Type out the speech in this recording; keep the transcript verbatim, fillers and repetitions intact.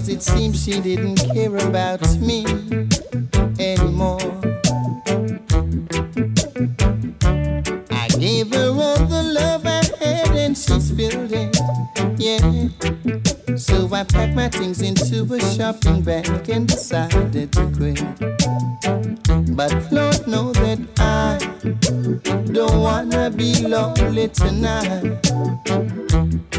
'cause it seems she didn't care about me anymore. I gave her all the love I had and she spilled it, yeah. So I packed my things into a shopping bag and decided to quit. But Lord knows that I don't wanna be lonely tonight.